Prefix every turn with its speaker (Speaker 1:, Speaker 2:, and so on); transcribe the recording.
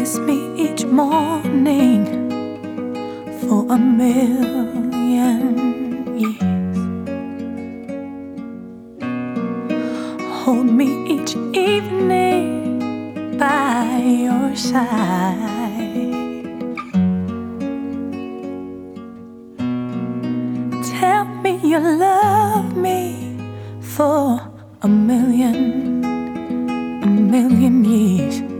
Speaker 1: kiss me each morning for a million years. Hold me each evening by your side. Tell me you love me for a million years.